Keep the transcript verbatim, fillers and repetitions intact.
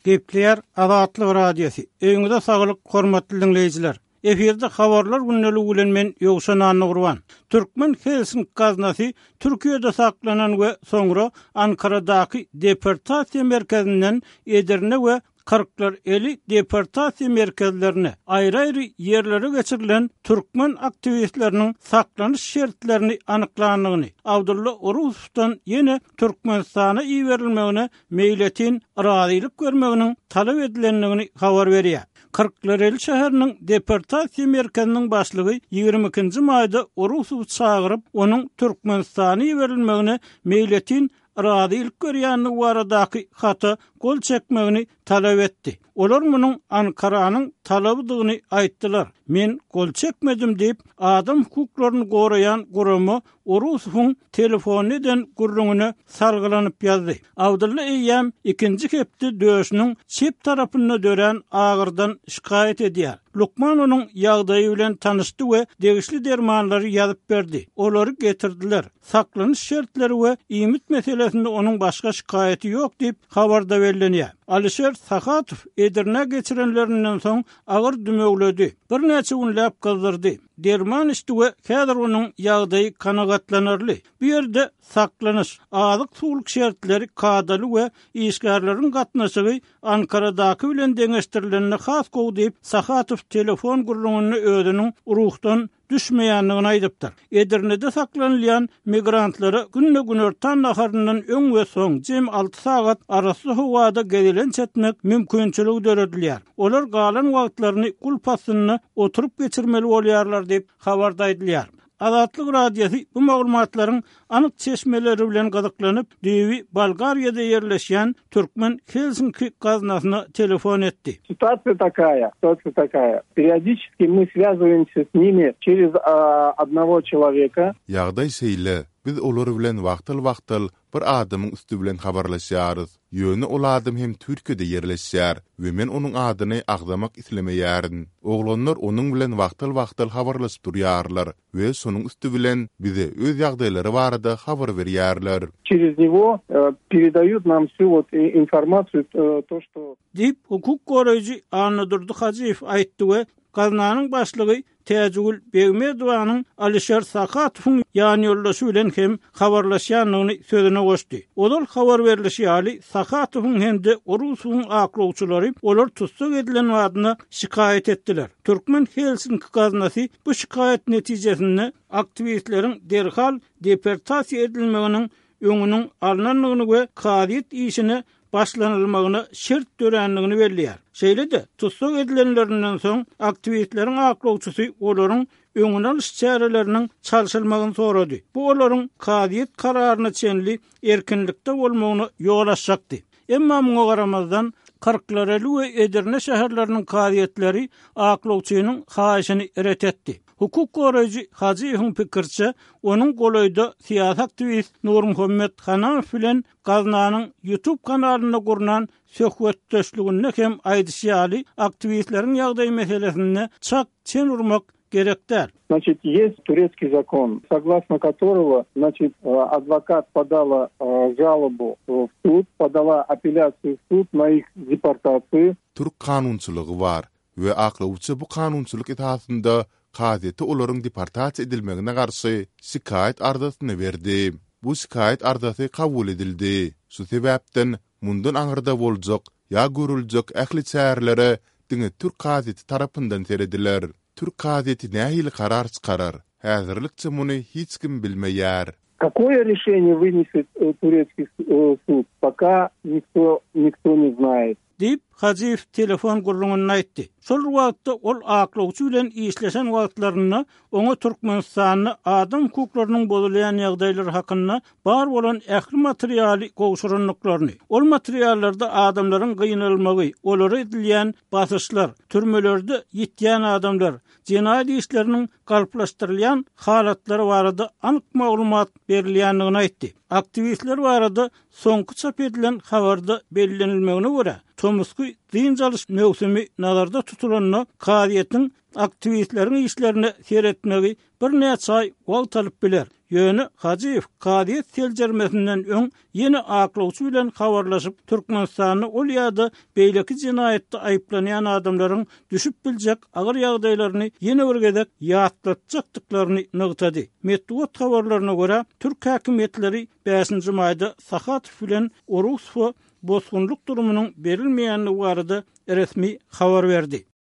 Gepler Azatlyk Radiosu. Öňüňizde saglyk, hormatly dinleýijiler. Eferde habarlar günnäli bilen men Ýogşan Anygurban. Türkmen Helsinki gaznasy Türkiýede saklanan we soňra Ankaradaky deportasiýa merkezinden Edirne we Kırklar eli deportasiya merkezlerine ayrı-ayrı yerlere geçirilen Türkmen aktivistlerinin saklanış şertlerini anıklandığını, Abdullah Orus'tan yine Türkmenistan'a iyi verilmeğine meyletin razıylık vermeğinin talep edilenliğini haber veriyor. Kırklareli şäheriniň deportasiya merkeziniň başlygy ýygrimi ikinji maýda Orusow çağırıp onun Türkmenistan'a iyi verilmeğine meyletin razıylyk görýänligi baradaky hata gol çekmegini talep etdi. Olar munyň Ankaranyň talabydygyny aýtdylar. Men gol çekmedim diýip adam hukuklaryny goraýan guramy Orusowyň telefonydan gurrungyna salgylanyp ýazdy. Abdulla Eýýäm ikinji kepde döşüniň çep tarapyna dören agyrdan şikayet edýär. Lukman onuň ýagdaýy bilen tanışdy we degişli dermanlary ýazyp berdi. Olary getirdiler. Saklanyş şertleri we iýmit meselesinde onuň başga şikaýety ýok diýip habarda berilýär. Alisher Sakatow Edirne geçirenlerinden soň agyr dümögledi. Bir näçe günläp gyzdyrdy. Derman içdi we häzir onuň ýagdaýy kanagatlanarly. Bu ýerde saklanyş, azyk suwluk şertleri kadaly we işgärlerin gatnaşygy Ankaradaky bilen deňeşdirilenine has gowy diýip Sakatow telefon gurrungyny özüniň ruhdan düşmeýänligini aýdypdyr. Edirne'de saklanýan migrantlara günne gün örtan naharyndan öň we soň jem alty sagat arasy howada gedilen çetmek mümkinçiligi döredilýär. Olar galan wagtlaryny gulpasyny oturup geçirmeli bolýarlar diýip habarda aýdylýar. Azatlyk Radiosu bu maglumatlaryň anyk çeşmeleri bilen gazyklanyp, Dewi Bolgariýada ýerleşýän Türkmen Helsinki gaznasyna telefon etdi. Ситуация такая, ситуация такая. Периодически мы связываемся с ними через а, одного человека. Ýagdaý seýle, biz olar bilen wagtyl-wagtyl bir adamyň üstü bilen habarlaşýarys. Ýöne ol adam hem Türkiýede ýerleşýär we men onuň adyny agdamak islemeýärin. Oglanlar onuň bilen wagtyl-wagtyl habarlaşyp durýarlar we şonuň üstü bilen bize öz ýagdaýlary barada habar berýärler. Через него э, передают нам всю вот информацию, э, то, что... Dip hukuk goraýjy Anadurdy Hajiýew aýtdy we gaznanyň başlygy Täjegül Begmedowanyň Alisher Sakatowyň ýany ýoldaşy bilen hem habarlaşýanlygyny sözüne goşdy. Olar habar berilişi ýaly Sakatowyň hemde Orusowyň aklawçylary olar tutsak edilen wadyna şikaýet etdiler. Türkmen Helsinki gaznasy bu şikaýet netijesinde aktivistleriň derhal deportasiýa edilmeginiň öňüniň alnanlygyny we kadiýet işine başlanylmagyna şert dörenligini belliýär. Şeýle-de tutsak edilenlerinden soň aktivistleriň aklawçysy olaryň öňüne alyş çäreleriniň çalşylmagyny sorady. Bu olaryň kadiýet kararyna çenli erkinlikde bolmagyny ýolaşjakdy. Emma muňa garamazdan Kırklareli we Edirne şäherleriniň kadiýetleri aklawçynyň haýyşyny ret etdi. Hukuk goraýjy Hajiýewiň pikirçe, onuň golaýda siýasat aktivist Nur Muhammed Hanaw bilen gaznanyň YouTube kanalyna gurnan söhbetdeşligine hem aýdysýaly aktivistleriň ýagdaýy meselesinde çak çen urmak gerekdir. Значит, есть турецкий закон, согласно которого, значит, адвокат подала жалобу в суд, подала апелляцию в суд на их депортацию. Türk kanunçylygy bar we aklawçy bu kanunçylyk etaatynda kadiýeti olaryň deportasiýa edilmegine garşy şikaýet ardasyny berdi. Bu şikaýet ardasy kabul edildi. Şu sebäpden mundan aňyrda boljak ýa görüljek ähli çärlere diňe Türk kadiýeti tarapyndan terediler. Türk kadiýeti nähili karar çykarar? Häzirlikçe muny hiç kim bilmeýär. Какое решение вынесет э, турецкий э, суд, пока никто, никто не знает. Dip Hajiýew telefon gurrungyny aýtdy. Şol wagtda ol aklawçy bilen işleşen wagtlaryna oňa Türkmenistanyň adam hukuklarynyň bozulýan ýagdaýlary hakynda bar bolan ähli materialy gowşuranlyklaryny, ol materiallarda adamlaryň gynalmagy, olary edilýän basyşlar, türmelerde ýitýän adamlar, jinayet işleriniň galplaşdyrylýan halatlary barada anyk maglumat berilýändigini aýtdy. Aktivistler barada soňky çap edilen habarda bellenilmegine görä Tomusky dyn çalyş mewsimi nazarda tutulanyna kadiýetiň aktivistlerin işlerini seyretmegi bir näçe ay wagt alyp biler. Ýöne Hajyýew Kadyet teljermesinden öň yeni aklawçy bilen habarlaşyp Türkmenistany ol ýa-da beýleki jinayetde aýplanýan adamlaryň düşüp biljek agyr ýagdaýlaryny ýene bir gezek ýatlatjakdyklaryny nygtady. Medeniýet habarlaryna görä Türk häkimetleri beşinji maýda Sahatyw bilen Orusfa bozgunluk durumynyň berilmeýänligi barada resmi habar berdi.